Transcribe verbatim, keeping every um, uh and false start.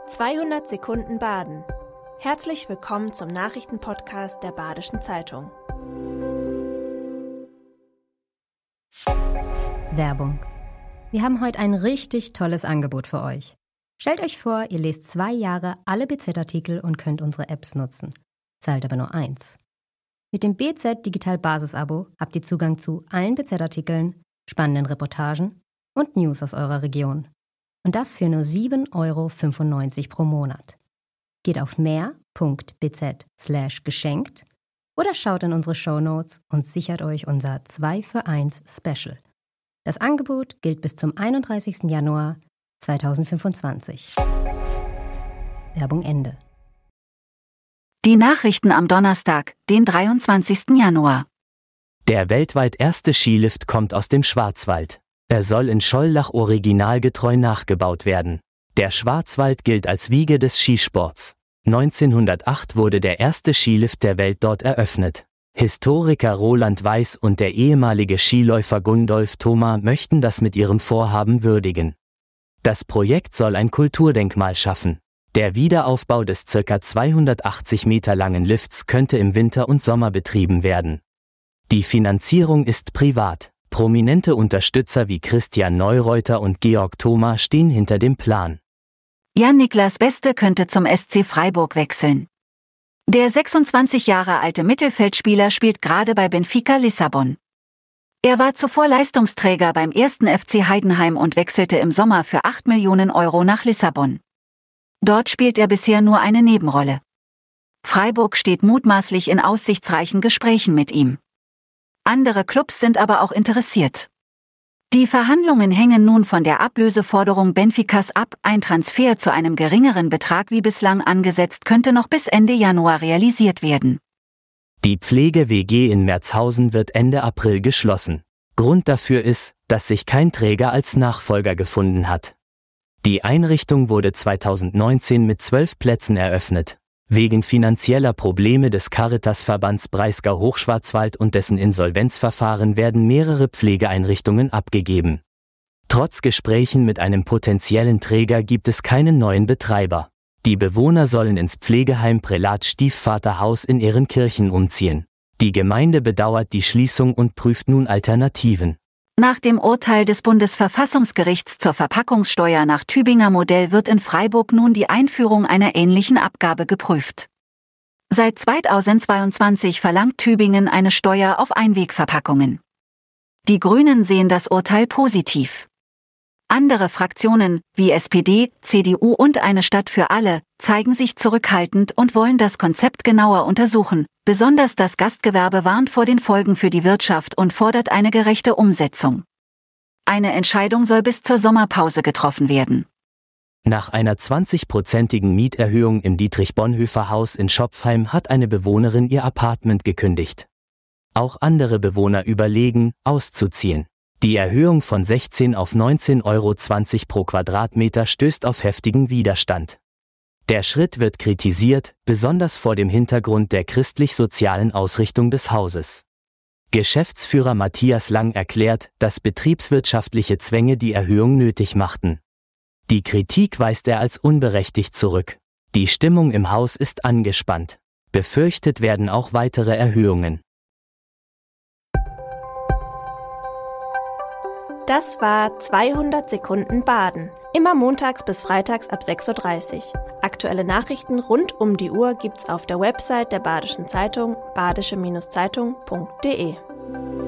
zweihundert Sekunden Baden. Herzlich willkommen zum Nachrichtenpodcast der Badischen Zeitung. Werbung. Wir haben heute ein richtig tolles Angebot für euch. Stellt euch vor, ihr lest zwei Jahre alle B Z-Artikel und könnt unsere Apps nutzen. Zahlt aber nur eins. Mit dem B Z Digital Basis-Abo habt ihr Zugang zu allen B Z-Artikeln, spannenden Reportagen und News aus eurer Region. Und das für nur sieben Euro fünfundneunzig pro Monat. Geht auf mehr.bz slash geschenkt oder schaut in unsere Shownotes und sichert euch unser zwei für eins Special. Das Angebot gilt bis zum einunddreißigsten Januar zweitausendfünfundzwanzig. Werbung Ende. Die Nachrichten am Donnerstag, den dreiundzwanzigsten Januar. Der weltweit erste Skilift kommt aus dem Schwarzwald. Er soll in Schollach originalgetreu nachgebaut werden. Der Schwarzwald gilt als Wiege des Skisports. neunzehnhundertacht wurde der erste Skilift der Welt dort eröffnet. Historiker Roland Weiß und der ehemalige Skiläufer Gundolf Thoma möchten das mit ihrem Vorhaben würdigen. Das Projekt soll ein Kulturdenkmal schaffen. Der Wiederaufbau des ca. zweihundertachtzig Meter langen Lifts könnte im Winter und Sommer betrieben werden. Die Finanzierung ist privat. Prominente Unterstützer wie Christian Neureuter und Georg Thoma stehen hinter dem Plan. Jan-Niklas Beste könnte zum S C Freiburg wechseln. Der sechsundzwanzig Jahre alte Mittelfeldspieler spielt gerade bei Benfica Lissabon. Er war zuvor Leistungsträger beim ersten F C Heidenheim und wechselte im Sommer für acht Millionen Euro nach Lissabon. Dort spielt er bisher nur eine Nebenrolle. Freiburg steht mutmaßlich in aussichtsreichen Gesprächen mit ihm. Andere Clubs sind aber auch interessiert. Die Verhandlungen hängen nun von der Ablöseforderung Benficas ab. Ein Transfer zu einem geringeren Betrag wie bislang angesetzt könnte noch bis Ende Januar realisiert werden. Die Pflege-W G in Merzhausen wird Ende April geschlossen. Grund dafür ist, dass sich kein Träger als Nachfolger gefunden hat. Die Einrichtung wurde zweitausendneunzehn mit zwölf Plätzen eröffnet. Wegen finanzieller Probleme des Caritasverbands Breisgau-Hochschwarzwald und dessen Insolvenzverfahren werden mehrere Pflegeeinrichtungen abgegeben. Trotz Gesprächen mit einem potenziellen Träger gibt es keinen neuen Betreiber. Die Bewohner sollen ins Pflegeheim Prälat Stiefvaterhaus in Ehrenkirchen umziehen. Die Gemeinde bedauert die Schließung und prüft nun Alternativen. Nach dem Urteil des Bundesverfassungsgerichts zur Verpackungssteuer nach Tübinger Modell wird in Freiburg nun die Einführung einer ähnlichen Abgabe geprüft. Seit zweitausendzweiundzwanzig verlangt Tübingen eine Steuer auf Einwegverpackungen. Die Grünen sehen das Urteil positiv. Andere Fraktionen, wie S P D, C D U und Eine Stadt für alle, zeigen sich zurückhaltend und wollen das Konzept genauer untersuchen. Besonders das Gastgewerbe warnt vor den Folgen für die Wirtschaft und fordert eine gerechte Umsetzung. Eine Entscheidung soll bis zur Sommerpause getroffen werden. Nach einer zwanzigprozentigen Mieterhöhung im Dietrich-Bonhoeffer-Haus in Schopfheim hat eine Bewohnerin ihr Appartement gekündigt. Auch andere Bewohner überlegen, auszuziehen. Die Erhöhung von sechzehn auf neunzehn Euro zwanzig pro Quadratmeter stößt auf heftigen Widerstand. Der Schritt wird kritisiert, besonders vor dem Hintergrund der christlich-sozialen Ausrichtung des Hauses. Geschäftsführer Matthias Lang erklärt, dass betriebswirtschaftliche Zwänge die Erhöhung nötig machten. Die Kritik weist er als unberechtigt zurück. Die Stimmung im Haus ist angespannt. Befürchtet werden auch weitere Erhöhungen. Das war zweihundert Sekunden Baden. Immer montags bis freitags ab sechs Uhr dreißig. Aktuelle Nachrichten rund um die Uhr gibt's auf der Website der Badischen Zeitung badische Zeitung punkt de.